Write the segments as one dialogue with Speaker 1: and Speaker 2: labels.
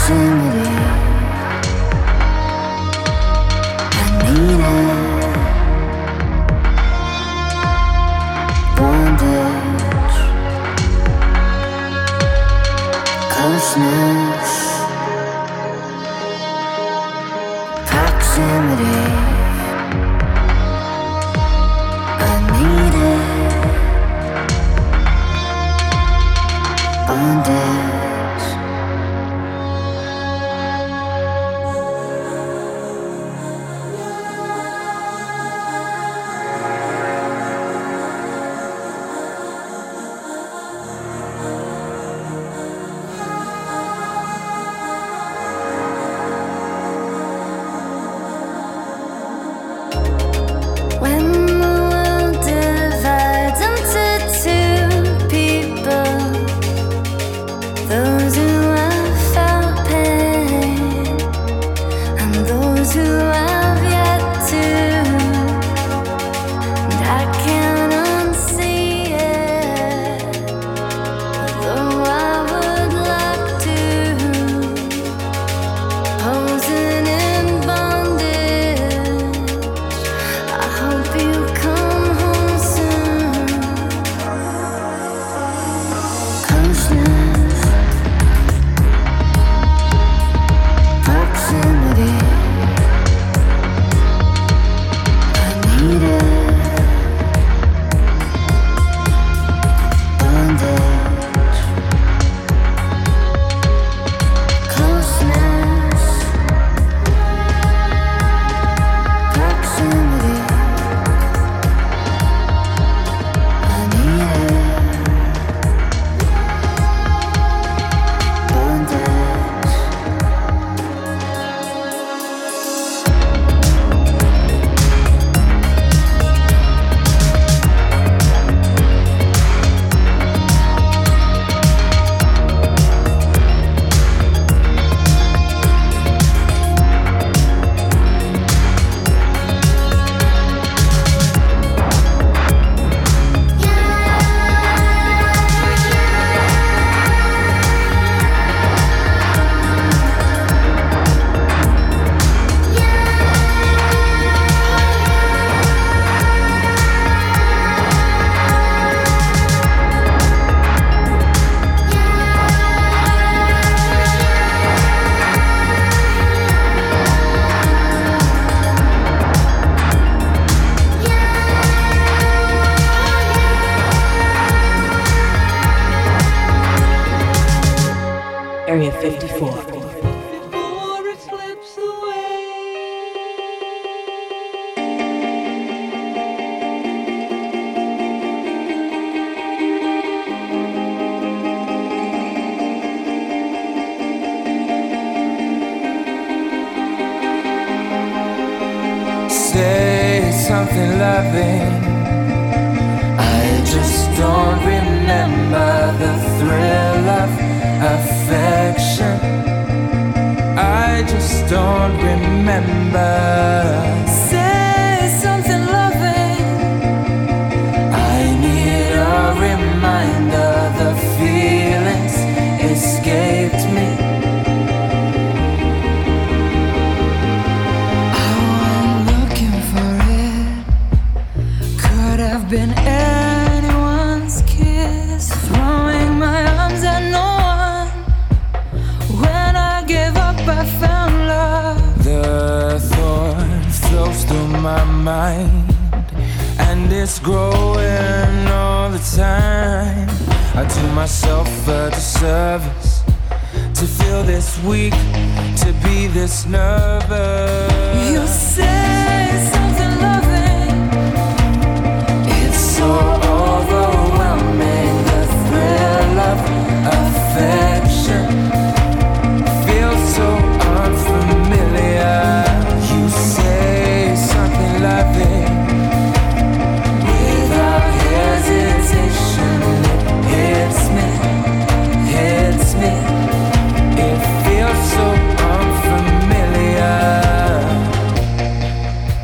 Speaker 1: Area 54.
Speaker 2: Say something loving. I just don't remember the thrill of affection. I just don't remember. Say something loving. I need a reminder. The feelings escaped me. Been anyone's kiss, throwing my arms at no one. When I gave up, I found love. The thorn flows through my mind, and it's growing all the time. I do myself a disservice to feel this weak, to be this nervous. You say something loving. So overwhelming, the thrill of affection feels so unfamiliar. You say something loving without hesitation. It hits me. It feels so unfamiliar.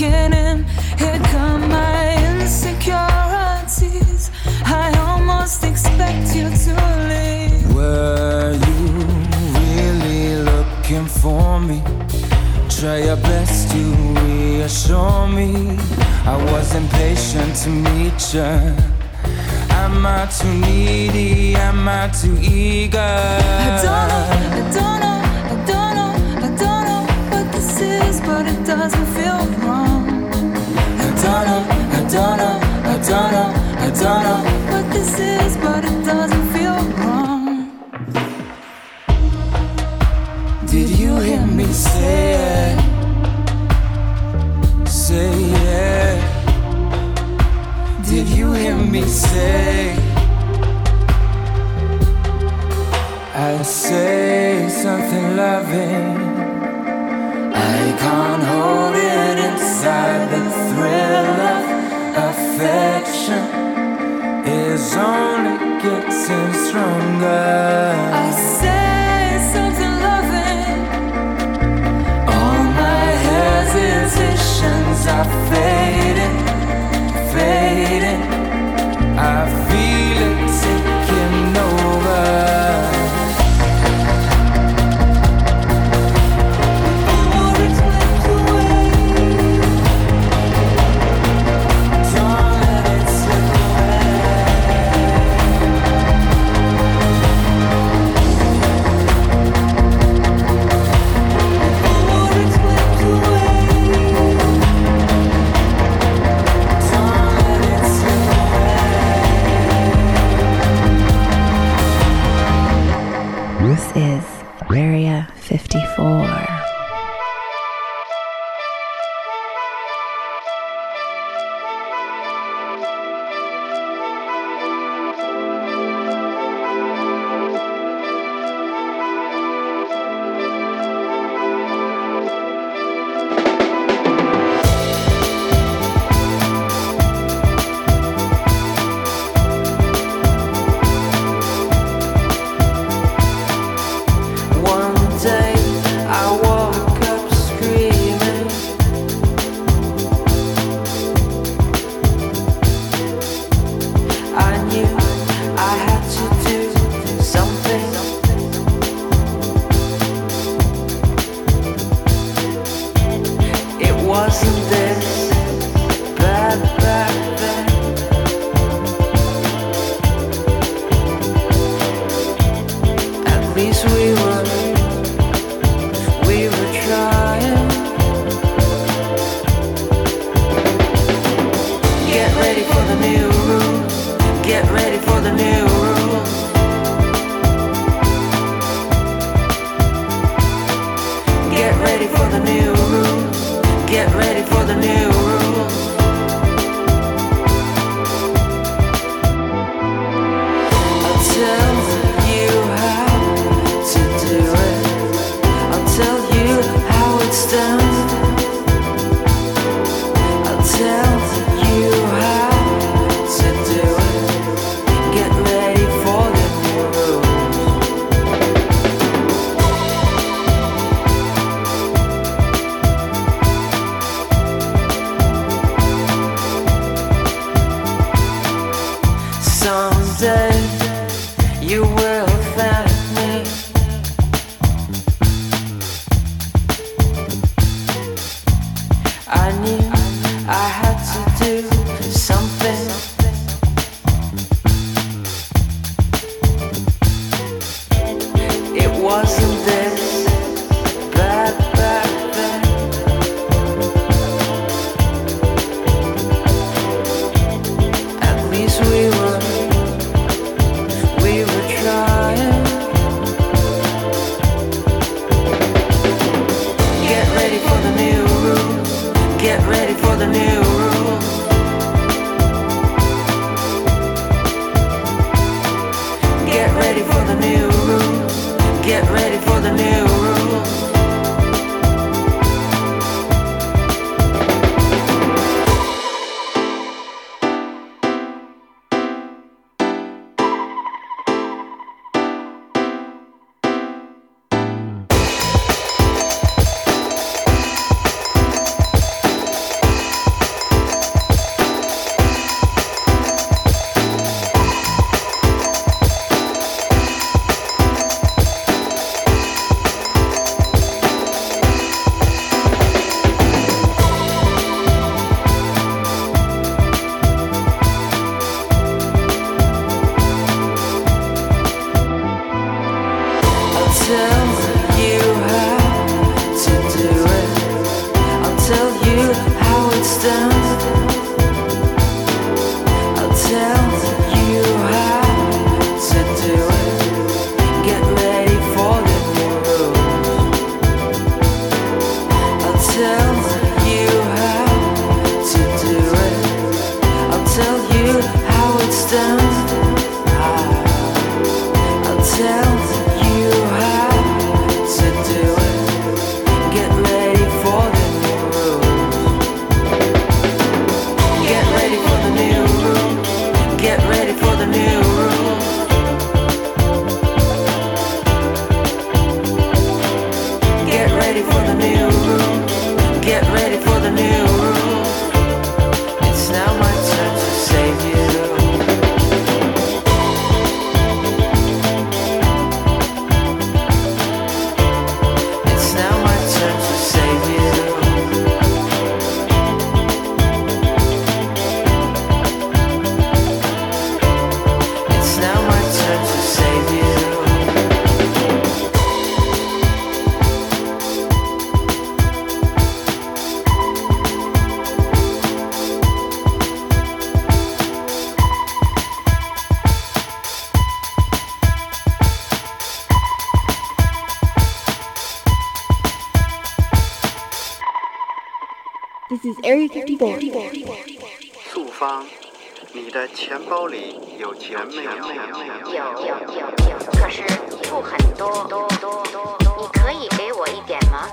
Speaker 2: beginning. Here come my insecurities. I almost expect you to leave.
Speaker 3: Were you really looking for me? Try your best to reassure me. I was impatient to meet you. Am I too needy? Am I too eager?
Speaker 2: I don't know what this is, but it doesn't feel wrong.
Speaker 3: I don't know
Speaker 2: what this is, but it doesn't feel wrong.
Speaker 3: Did you hear me say it? Say it. Did you hear me say? I say something loving. I can't hold it inside. The thrill of affection is only getting stronger.
Speaker 2: I say something loving.
Speaker 3: All my hesitations are fading. I feel it taking over.
Speaker 1: Is Area 54.
Speaker 2: Get ready for the new tell you how it's done. I'll tell you how to do it. Get ready for the new rules. I'll tell you how to do it. I'll tell you how it's done. I'll tell you how to do it. Get ready for the new rules. Get ready for the new rules. Get ready for the new rules. Get ready for the new rules. Get ready for the new rules. It's now my turn to save you. It's now my turn to save you. It's now my turn to save you.
Speaker 4: This is Area 54.
Speaker 5: 素芳，你的钱包里有钱没有？
Speaker 6: 有，可是不很多，你可以给我一点吗？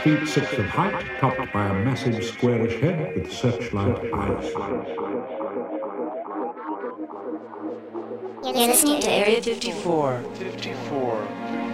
Speaker 4: feet 6 in height, topped by a massive squarish head with searchlight eyes.
Speaker 7: You're listening to Area 54.
Speaker 5: 54.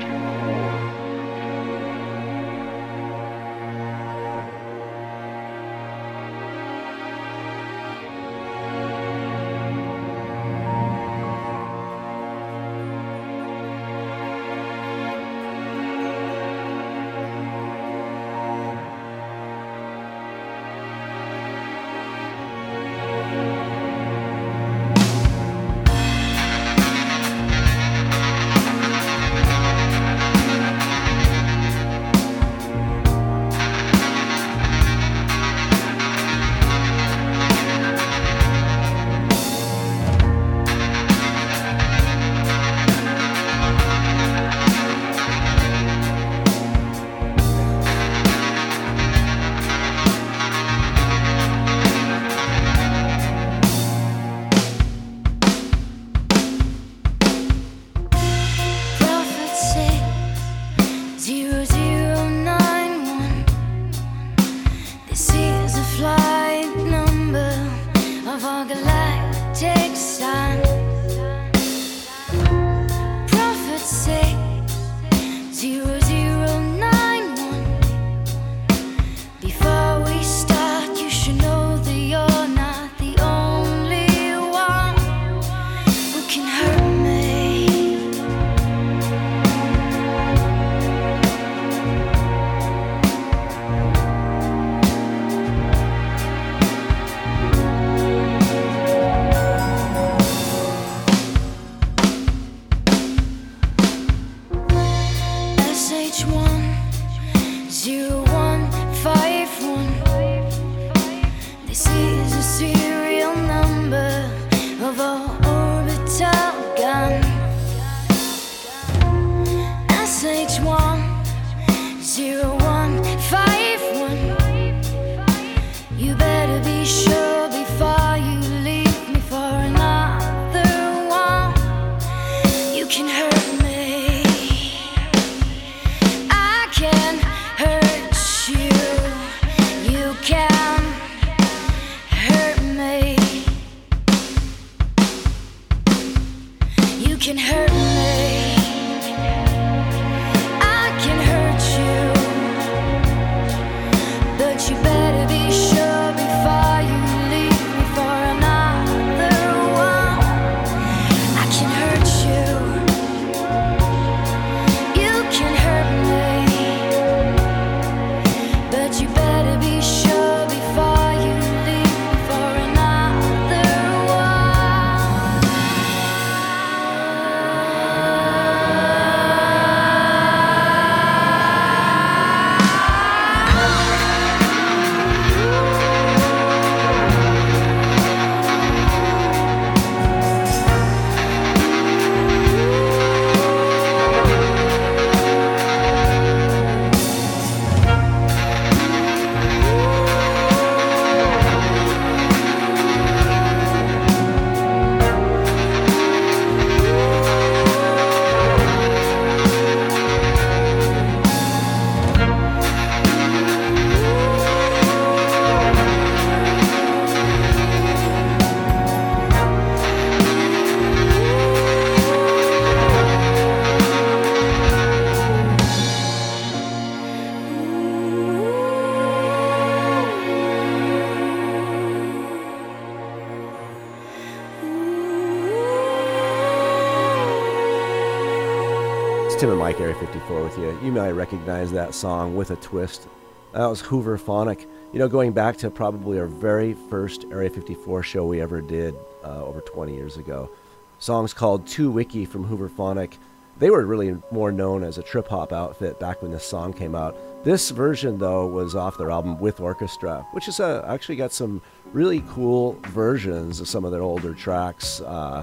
Speaker 8: Tim and Mike, Area 54 with you. You might recognize that song, With a Twist. That was Hooverphonic. You know, going back to probably our very first Area 54 show we ever did over 20 years ago. Song's called 2 Wiki from Hooverphonic. They were really more known as a trip-hop outfit back when this song came out. This version, though, was off their album With Orchestra, which is actually got some really cool versions of some of their older tracks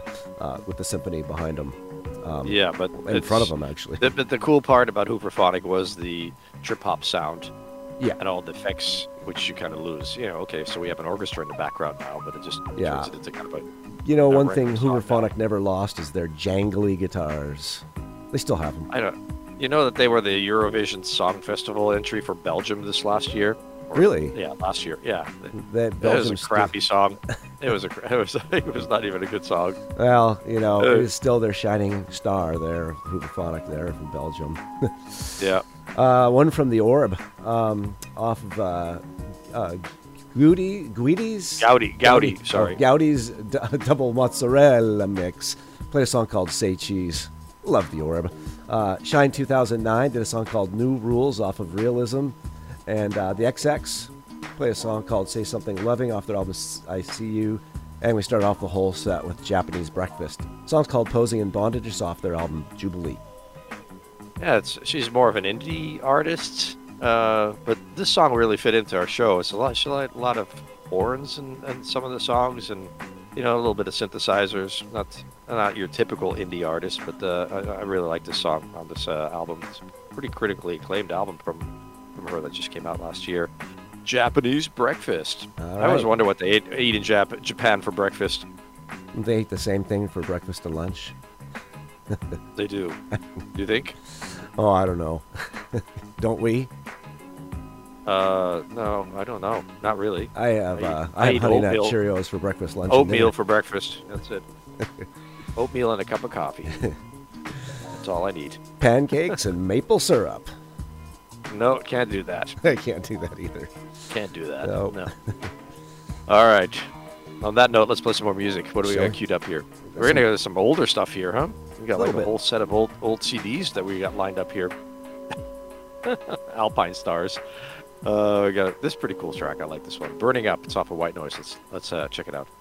Speaker 8: with the symphony behind them.
Speaker 9: Yeah, but
Speaker 8: in front of them, actually.
Speaker 9: The cool part about Hooverphonic was the trip-hop sound.
Speaker 8: Yeah.
Speaker 9: And all the effects, which you kind of lose. You know, okay, so we have an orchestra in the background now, but it just turns it into kind of a...
Speaker 8: You know, one thing Hooverphonic never lost is their jangly guitars. They still have them.
Speaker 9: You know that they were the Eurovision Song Festival entry for Belgium this last year?
Speaker 8: Really?
Speaker 9: Yeah, last year. Yeah.
Speaker 8: That
Speaker 9: was a crappy song. It was not even a good song.
Speaker 8: Well, you know, it is still their shining star there, Hooverphonic there from Belgium.
Speaker 9: Yeah.
Speaker 8: One from the Orb, off of Gaudi's double mozzarella mix. Played a song called Say Cheese. Love the Orb. Shine 2009 did a song called New Rules off of Realism. And the XX played a song called Say Something Loving off their album I See You. And we started off the whole set with Japanese Breakfast. The song's called Posing in Bondage. It's off their album Jubilee.
Speaker 9: Yeah, she's more of an indie artist. But this song really fit into our show. It's a lot of horns and some of the songs, and a little bit of synthesizers. Not your typical indie artist, but I really like this song on this album. It's a pretty critically acclaimed album from her that just came out last year. Japanese Breakfast.
Speaker 8: Right.
Speaker 9: I always wonder what they eat in Japan for breakfast.
Speaker 8: They eat the same thing for breakfast and lunch.
Speaker 9: They do. Do you think?
Speaker 8: Oh, I don't know. Don't we?
Speaker 9: No, I don't know. Not really.
Speaker 8: I have Honey Nut Cheerios for breakfast, lunch, and
Speaker 9: oatmeal
Speaker 8: dinner.
Speaker 9: for breakfast. That's it. Oatmeal and a cup of coffee. That's all I need.
Speaker 8: Pancakes and maple syrup.
Speaker 9: No, can't do that.
Speaker 8: I can't do that either.
Speaker 9: Can't do that.
Speaker 8: No.
Speaker 9: All right. On that note, let's play some more music. What do we
Speaker 8: Sure.
Speaker 9: got queued up here? We're going to go to some older stuff here, huh? We got like a whole set of old CDs that we got lined up here. Alpine Stars. We got this pretty cool track. I like this one. Burning Up. It's off of White Noise. Let's check it out.